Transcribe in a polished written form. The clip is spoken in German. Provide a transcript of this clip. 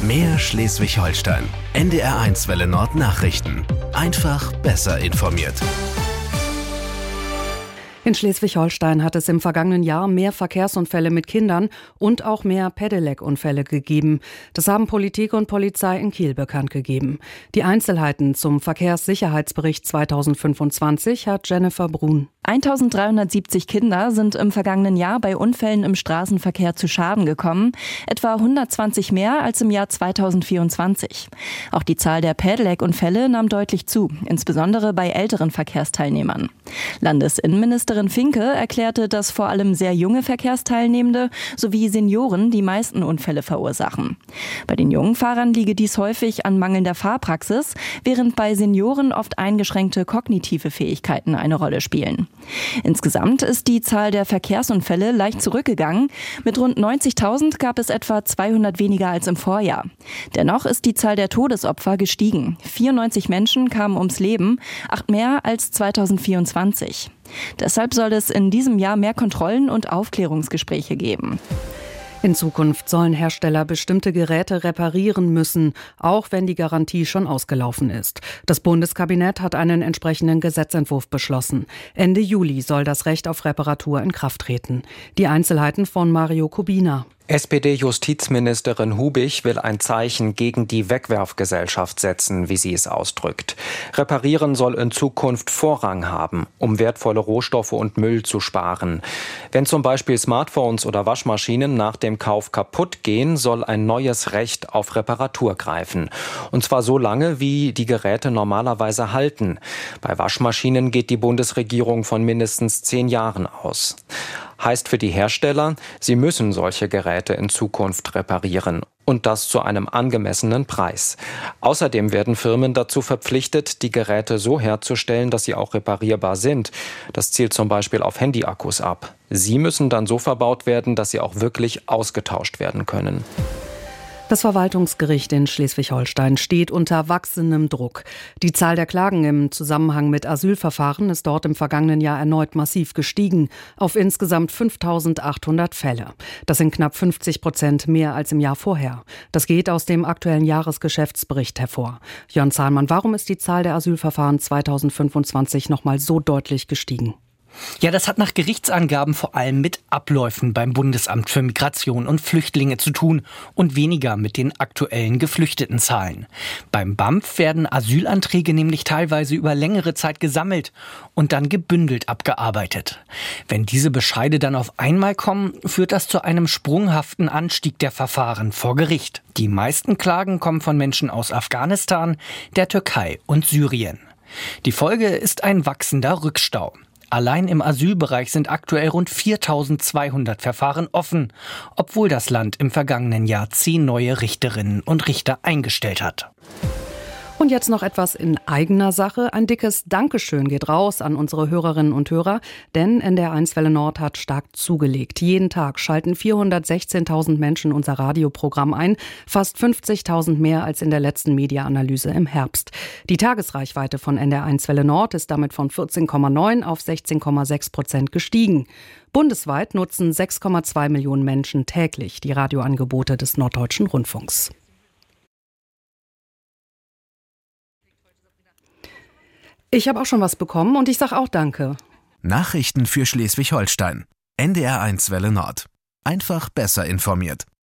Mehr Schleswig-Holstein. NDR1 Welle Nord Nachrichten. Einfach besser informiert. In Schleswig-Holstein hat es im vergangenen Jahr mehr Verkehrsunfälle mit Kindern und auch mehr Pedelec-Unfälle gegeben. Das haben Politik und Polizei in Kiel bekannt gegeben. Die Einzelheiten zum Verkehrssicherheitsbericht 2025 hat Jennifer Brun. 1370 Kinder sind im vergangenen Jahr bei Unfällen im Straßenverkehr zu Schaden gekommen, etwa 120 mehr als im Jahr 2024. Auch die Zahl der Pedelec-Unfälle nahm deutlich zu, insbesondere bei älteren Verkehrsteilnehmern. Landesinnenministerin Finke erklärte, dass vor allem sehr junge Verkehrsteilnehmende sowie Senioren die meisten Unfälle verursachen. Bei den jungen Fahrern liege dies häufig an mangelnder Fahrpraxis, während bei Senioren oft eingeschränkte kognitive Fähigkeiten eine Rolle spielen. Insgesamt ist die Zahl der Verkehrsunfälle leicht zurückgegangen. Mit rund 90.000 gab es etwa 200 weniger als im Vorjahr. Dennoch ist die Zahl der Todesopfer gestiegen. 94 Menschen kamen ums Leben, 8 mehr als 2024. Deshalb soll es in diesem Jahr mehr Kontrollen und Aufklärungsgespräche geben. In Zukunft sollen Hersteller bestimmte Geräte reparieren müssen, auch wenn die Garantie schon ausgelaufen ist. Das Bundeskabinett hat einen entsprechenden Gesetzentwurf beschlossen. Ende Juli soll das Recht auf Reparatur in Kraft treten. Die Einzelheiten von Mario Kubina. SPD-Justizministerin Hubig will ein Zeichen gegen die Wegwerfgesellschaft setzen, wie sie es ausdrückt. Reparieren soll in Zukunft Vorrang haben, um wertvolle Rohstoffe und Müll zu sparen. Wenn zum Beispiel Smartphones oder Waschmaschinen nach dem Kauf kaputt gehen, soll ein neues Recht auf Reparatur greifen. Und zwar so lange, wie die Geräte normalerweise halten. Bei Waschmaschinen geht die Bundesregierung von mindestens 10 Jahren aus. Heißt für die Hersteller, sie müssen solche Geräte in Zukunft reparieren. Und das zu einem angemessenen Preis. Außerdem werden Firmen dazu verpflichtet, die Geräte so herzustellen, dass sie auch reparierbar sind. Das zielt zum Beispiel auf Handyakkus ab. Sie müssen dann so verbaut werden, dass sie auch wirklich ausgetauscht werden können. Das Verwaltungsgericht in Schleswig-Holstein steht unter wachsendem Druck. Die Zahl der Klagen im Zusammenhang mit Asylverfahren ist dort im vergangenen Jahr erneut massiv gestiegen, auf insgesamt 5.800 Fälle. Das sind knapp 50% mehr als im Jahr vorher. Das geht aus dem aktuellen Jahresgeschäftsbericht hervor. Jörn Zahlmann, warum ist die Zahl der Asylverfahren 2025 nochmal so deutlich gestiegen? Ja, das hat nach Gerichtsangaben vor allem mit Abläufen beim Bundesamt für Migration und Flüchtlinge zu tun und weniger mit den aktuellen Geflüchtetenzahlen. Beim BAMF werden Asylanträge nämlich teilweise über längere Zeit gesammelt und dann gebündelt abgearbeitet. Wenn diese Bescheide dann auf einmal kommen, führt das zu einem sprunghaften Anstieg der Verfahren vor Gericht. Die meisten Klagen kommen von Menschen aus Afghanistan, der Türkei und Syrien. Die Folge ist ein wachsender Rückstau. Allein im Asylbereich sind aktuell rund 4.200 Verfahren offen, obwohl das Land im vergangenen Jahr 10 neue Richterinnen und Richter eingestellt hat. Und jetzt noch etwas in eigener Sache. Ein dickes Dankeschön geht raus an unsere Hörerinnen und Hörer, denn NDR1 Welle Nord hat stark zugelegt. Jeden Tag schalten 416.000 Menschen unser Radioprogramm ein, fast 50.000 mehr als in der letzten Media-Analyse im Herbst. Die Tagesreichweite von NDR1 Welle Nord ist damit von 14,9 auf 16,6% gestiegen. Bundesweit nutzen 6,2 Millionen Menschen täglich die Radioangebote des Norddeutschen Rundfunks. Ich habe auch schon was bekommen und ich sage auch Danke. Nachrichten für Schleswig-Holstein. NDR1 Welle Nord. Einfach besser informiert.